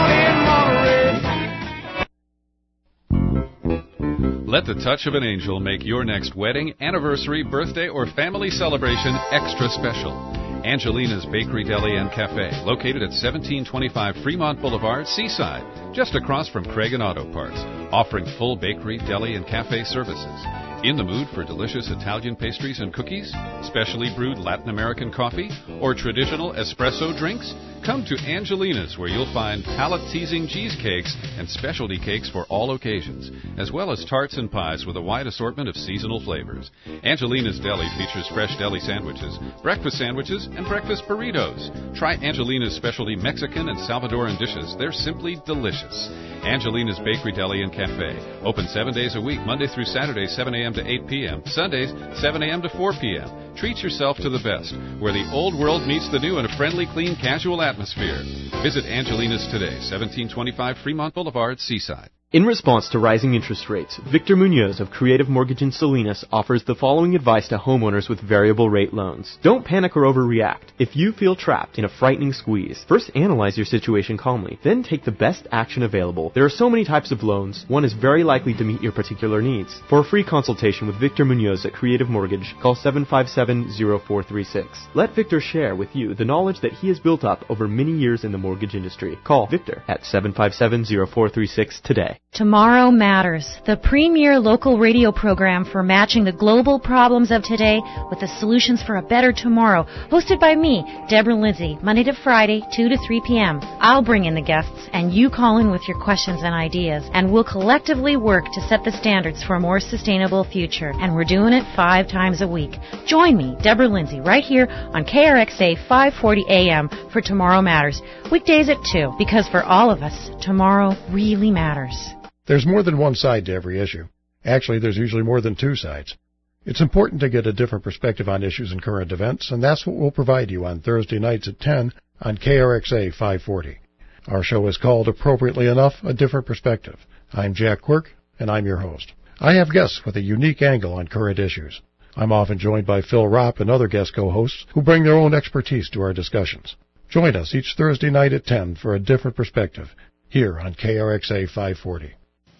Let the touch of an angel make your next wedding, anniversary, birthday, or family celebration extra special. Angelina's Bakery, Deli, and Cafe, located at seventeen twenty-five Fremont Boulevard, Seaside, just across from Craig and Auto Parts, offering full bakery, deli, and cafe services. In the mood for delicious Italian pastries and cookies, specially brewed Latin American coffee, or traditional espresso drinks? Come to Angelina's, where you'll find palate-teasing cheesecakes and specialty cakes for all occasions, as well as tarts and pies with a wide assortment of seasonal flavors. Angelina's Deli features fresh deli sandwiches, breakfast sandwiches, and breakfast burritos. Try Angelina's specialty Mexican and Salvadoran dishes. They're simply delicious. Angelina's Bakery, Deli, and Cafe. Open seven days a week, Monday through Saturday, seven a.m. to eight p.m., Sundays, seven a.m. to four p.m. Treat yourself to the best, where the old world meets the new in a friendly, clean, casual atmosphere. Visit Angelina's today, seventeen twenty-five Fremont Boulevard, Seaside. In response to rising interest rates, Victor Munoz of Creative Mortgage in Salinas offers the following advice to homeowners with variable rate loans. Don't panic or overreact. If you feel trapped in a frightening squeeze, first analyze your situation calmly, then take the best action available. There are so many types of loans, one is very likely to meet your particular needs. For a free consultation with Victor Munoz at Creative Mortgage, call seven five seven, zero four three six. Let Victor share with you the knowledge that he has built up over many years in the mortgage industry. Call Victor at seven five seven, zero four three six today. Tomorrow Matters, the premier local radio program for matching the global problems of today with the solutions for a better tomorrow. Hosted by me, Deborah Lindsay, Monday to Friday, two to three p.m. I'll bring in the guests, and you call in with your questions and ideas, and we'll collectively work to set the standards for a more sustainable future. And we're doing it five times a week. Join me, Deborah Lindsay, right here on K R X A five forty a.m. for Tomorrow Matters. Weekdays at two, because for all of us, tomorrow really matters. There's more than one side to every issue. Actually, there's usually more than two sides. It's important to get a different perspective on issues and current events, and that's what we'll provide you on Thursday nights at ten on K R X A five forty. Our show is called, appropriately enough, A Different Perspective. I'm Jack Quirk, and I'm your host. I have guests with a unique angle on current issues. I'm often joined by Phil Ropp and other guest co-hosts who bring their own expertise to our discussions. Join us each Thursday night at ten for A Different Perspective, here on K R X A five forty.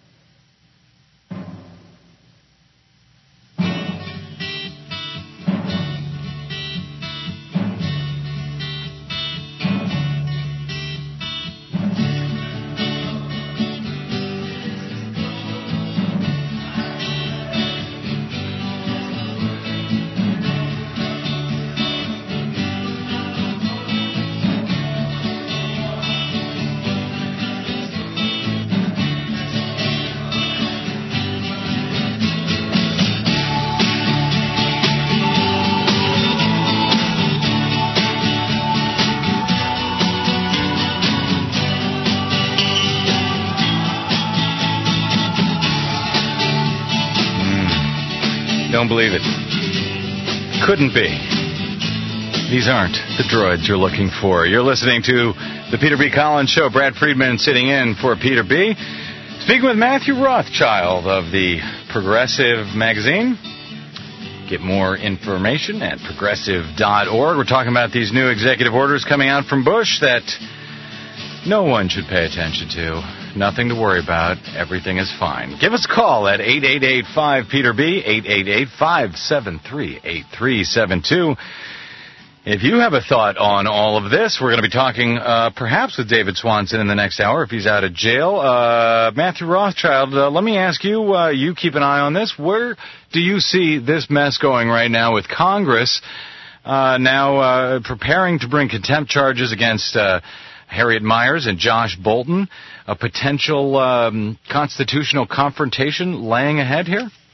Don't believe it. Couldn't be. These aren't the droids you're looking for. You're listening to the Peter B. Collins Show. Brad Friedman sitting in for Peter B. Speaking with Matthew Rothschild of the Progressive magazine. Get more information at progressive dot org. We're talking about these new executive orders coming out from Bush that no one should pay attention to. Nothing to worry about. Everything is fine. Give us a call at eight eight eight, five, Peter B, eight eight eight, five seven three, eight three seven two. If you have a thought on all of this, we're going to be talking uh, perhaps with David Swanson in the next hour if he's out of jail. Uh, Matthew Rothschild, uh, let me ask you, uh, you keep an eye on this. Where do you see this mess going right now with Congress uh, now uh, preparing to bring contempt charges against uh, Harriet Miers and Josh Bolten? A potential um, constitutional confrontation laying ahead here?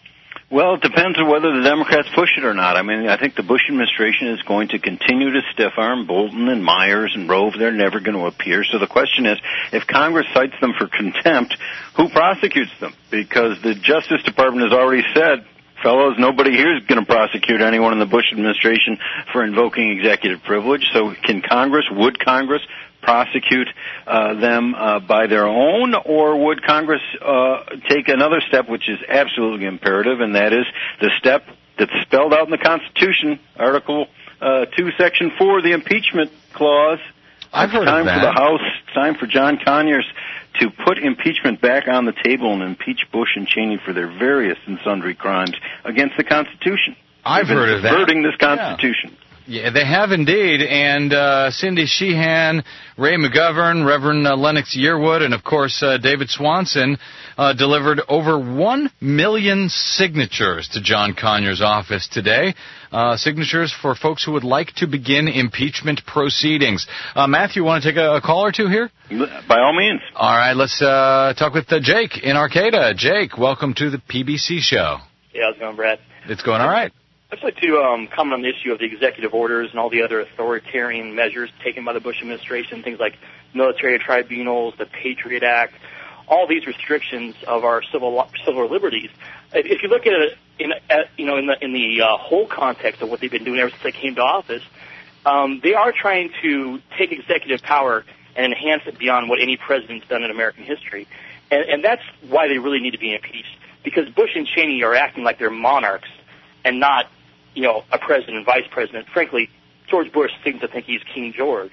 Well, it depends on whether the Democrats push it or not. I mean, I think the Bush administration is going to continue to stiff-arm Bolton and Myers and Rove. They're never going to appear. So the question is, if Congress cites them for contempt, who prosecutes them? Because the Justice Department has already said, fellows, nobody here is going to prosecute anyone in the Bush administration for invoking executive privilege. So can Congress, would Congress prosecute uh, them uh, by their own, or would Congress uh, take another step, which is absolutely imperative, and that is the step that's spelled out in the Constitution, Article uh, two, Section four, the impeachment clause. I've heard it's time of that. for the House, it's time for John Conyers to put impeachment back on the table and impeach Bush and Cheney for their various and sundry crimes against the Constitution. I've They've heard been of that. subverting this Constitution. Yeah. Yeah, they have indeed, and uh, Cindy Sheehan, Ray McGovern, Reverend uh, Lennox Yearwood, and of course uh, David Swanson uh, delivered over one million signatures to John Conyers' office today. Uh, signatures for folks who would like to begin impeachment proceedings. Uh, Matthew, want to take a, a call or two here? By all means. All right, let's uh, talk with uh, Jake in Arcata. Jake, welcome to the P B C show. Yeah, how's it going, Brad? It's going all right. I'd like to um, comment on the issue of the executive orders and all the other authoritarian measures taken by the Bush administration, things like military tribunals, the Patriot Act, all these restrictions of our civil civil liberties. If you look at it in, at, you know, in the in the uh, whole context of what they've been doing ever since they came to office, um, they are trying to take executive power and enhance it beyond what any president's done in American history, and, and that's why they really need to be impeached, because Bush and Cheney are acting like they're monarchs and not, you know, a president, vice president. Frankly, George Bush seems to think he's King George.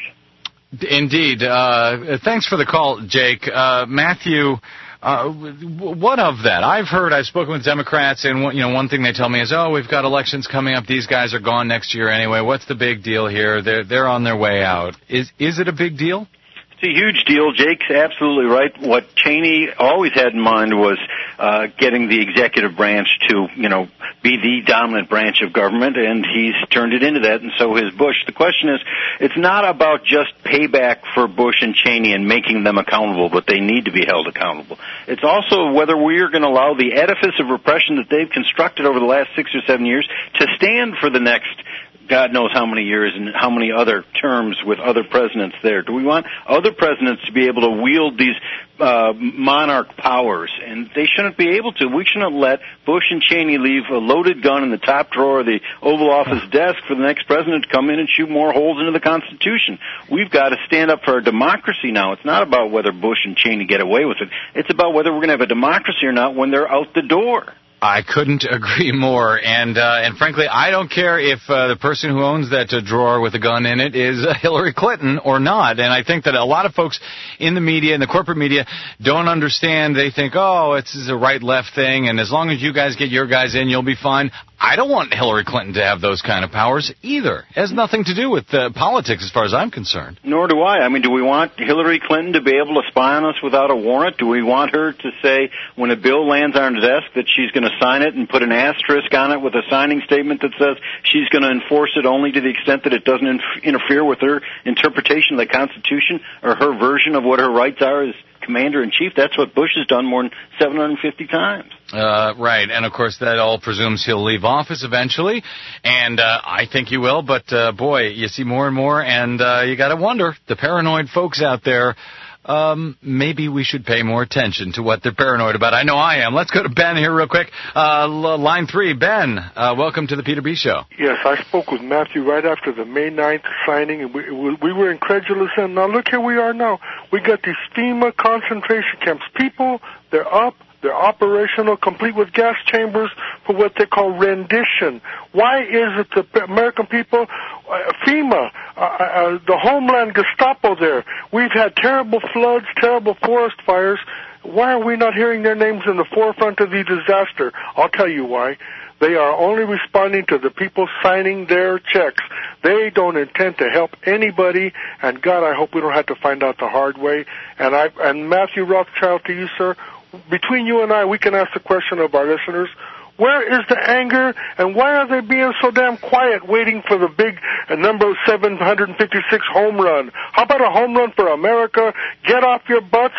Indeed. Uh, thanks for the call, Jake. Uh, Matthew, uh, what of that? I've heard, I've spoken with Democrats, and you know, one thing they tell me is, oh, we've got elections coming up. These guys are gone next year anyway. What's the big deal here? They're they're on their way out. Is is it a big deal? It's a huge deal. Jake's absolutely right. What Cheney always had in mind was uh, getting the executive branch to, you know, be the dominant branch of government, and he's turned it into that, and so has Bush. The question is, it's not about just payback for Bush and Cheney and making them accountable, but they need to be held accountable. It's also whether we're going to allow the edifice of repression that they've constructed over the last six or seven years to stand for the next God knows how many years and how many other terms with other presidents there. Do we want other presidents to be able to wield these uh, monarch powers? And they shouldn't be able to. We shouldn't let Bush and Cheney leave a loaded gun in the top drawer of the Oval Office desk for the next president to come in and shoot more holes into the Constitution. We've got to stand up for our democracy now. It's not about whether Bush and Cheney get away with it. It's about whether we're going to have a democracy or not when they're out the door. I couldn't agree more, and uh, and frankly, I don't care if uh, the person who owns that uh, drawer with a gun in it is uh, Hillary Clinton or not. And I think that a lot of folks in the media, in the corporate media, don't understand. They think, oh, it's a right-left thing, and as long as you guys get your guys in, you'll be fine. I don't want Hillary Clinton to have those kind of powers either. It has nothing to do with uh, politics as far as I'm concerned. Nor do I. I mean, do we want Hillary Clinton to be able to spy on us without a warrant? Do we want her to say when a bill lands on her desk that she's going to sign it and put an asterisk on it with a signing statement that says she's going to enforce it only to the extent that it doesn't inf- interfere with her interpretation of the Constitution or her version of what her rights are as commander-in-chief? That's what Bush has done more than seven hundred fifty times. Uh, right, and of course that all presumes he'll leave office eventually, and uh, I think he will, but uh, boy, you see more and more, and uh, you got to wonder, the paranoid folks out there, um, maybe we should pay more attention to what they're paranoid about. I know I am. Let's go to Ben here real quick. Uh, line three, Ben, uh, welcome to the Peter B. Show. Yes, I spoke with Matthew right after the May ninth signing, and we, we were incredulous, and now look here we are now. We got these FEMA concentration camps. People, they're up. They're operational, complete with gas chambers for what they call rendition. Why is it the American people, uh, FEMA, uh, uh, the Homeland Gestapo there, we've had terrible floods, terrible forest fires. Why are we not hearing their names in the forefront of the disaster? I'll tell you why. They are only responding to the people signing their checks. They don't intend to help anybody, and God, I hope we don't have to find out the hard way. And I, and Matthew Rothschild, to you, sir, between you and I, we can ask the question of our listeners, where is the anger, and why are they being so damn quiet waiting for the big uh, number seven hundred fifty-six home run? How about a home run for America? Get off your butts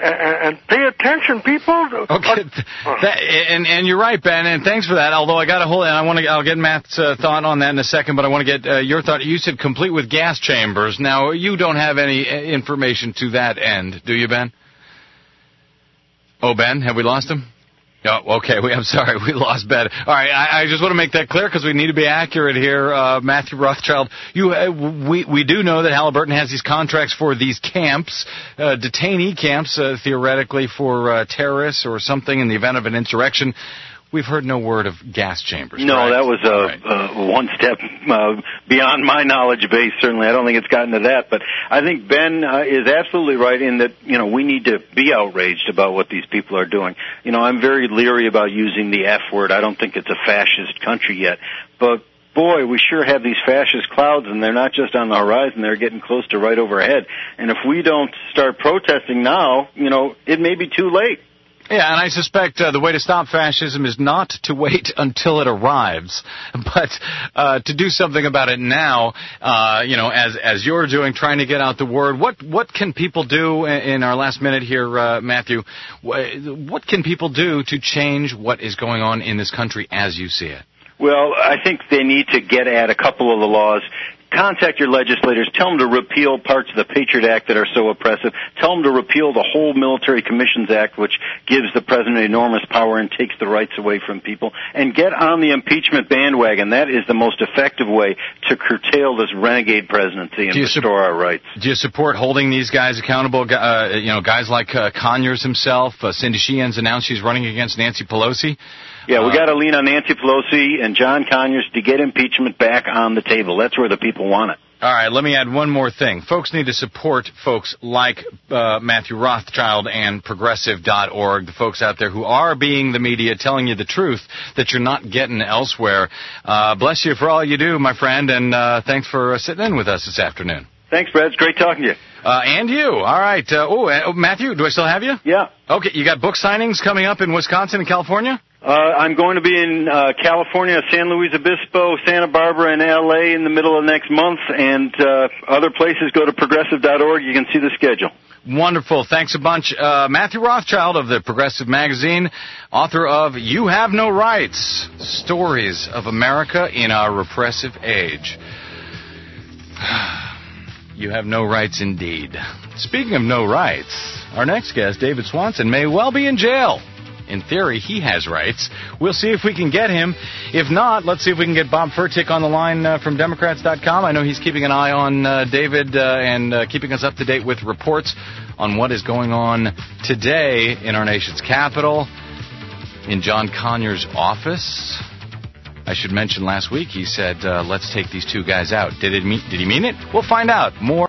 and, and pay attention, people. Okay, that, and and you're right, Ben, and thanks for that. Although I got a hold, and I want to, I'll get Matt's uh, thought on that in a second, but I want to get uh, your thought. You said complete with gas chambers. Now you don't have any information to that end, do you, Ben? Oh, Ben, have we lost him? Oh, okay. We, I'm sorry, we lost Ben. All right, I, I just want to make that clear because we need to be accurate here. Uh, Matthew Rothschild, you, uh, we we do know that Halliburton has these contracts for these camps, uh, detainee camps, uh, theoretically for uh, terrorists or something in the event of an insurrection. We've heard no word of gas chambers. No, correct? that was uh, right. uh, one step uh, beyond my knowledge base. Certainly, I don't think it's gotten to that. But I think Ben uh, is absolutely right in that, you know, we need to be outraged about what these people are doing. You know, I'm very leery about using the F word. I don't think it's a fascist country yet. But boy, we sure have these fascist clouds, and they're not just on the horizon. They're getting close to right overhead. And if we don't start protesting now, you know, it may be too late. Yeah, and I suspect uh, the way to stop fascism is not to wait until it arrives, but uh, to do something about it now, uh, you know, as as you're doing, trying to get out the word. What what can people do in our last minute here, uh, Matthew? What can people do to change what is going on in this country as you see it? Well, I think they need to get at a couple of the laws. Contact your legislators. Tell them to repeal parts of the Patriot Act that are so oppressive. Tell them to repeal the whole Military Commissions Act, which gives the president enormous power and takes the rights away from people. And get on the impeachment bandwagon. That is the most effective way to curtail this renegade presidency and restore su- our rights. Do you support holding these guys accountable? Uh, you know, guys like uh, Conyers himself. Uh, Cindy Sheehan's announced she's running against Nancy Pelosi. Yeah, we got to lean on Nancy Pelosi and John Conyers to get impeachment back on the table. That's where the people want it. All right, let me add one more thing. Folks need to support folks like uh, Matthew Rothschild and Progressive dot org, the folks out there who are being the media, telling you the truth that you're not getting elsewhere. Uh, bless you for all you do, my friend, and uh, thanks for uh, sitting in with us this afternoon. Thanks, Brad. It's great talking to you. Uh, and you. All right. Uh, oh, uh, Matthew, do I still have you? Yeah. Okay, you got book signings coming up in Wisconsin and California? Uh, I'm going to be in uh, California, San Luis Obispo, Santa Barbara, and L A in the middle of next month, and uh, other places. Go to Progressive dot org. You can see the schedule. Wonderful. Thanks a bunch. Uh, Matthew Rothschild of the Progressive Magazine, author of You Have No Rights, Stories of America in Our Repressive Age. You have no rights indeed. Speaking of no rights, our next guest, David Swanson, may well be in jail. In theory, he has rights. We'll see if we can get him. If not, let's see if we can get Bob Furtick on the line uh, from Democrats dot com. I know he's keeping an eye on uh, David uh, and uh, keeping us up to date with reports on what is going on today in our nation's capital, in John Conyers' office. I should mention last week he said, uh, let's take these two guys out. Did it mean, did he mean it? We'll find out. More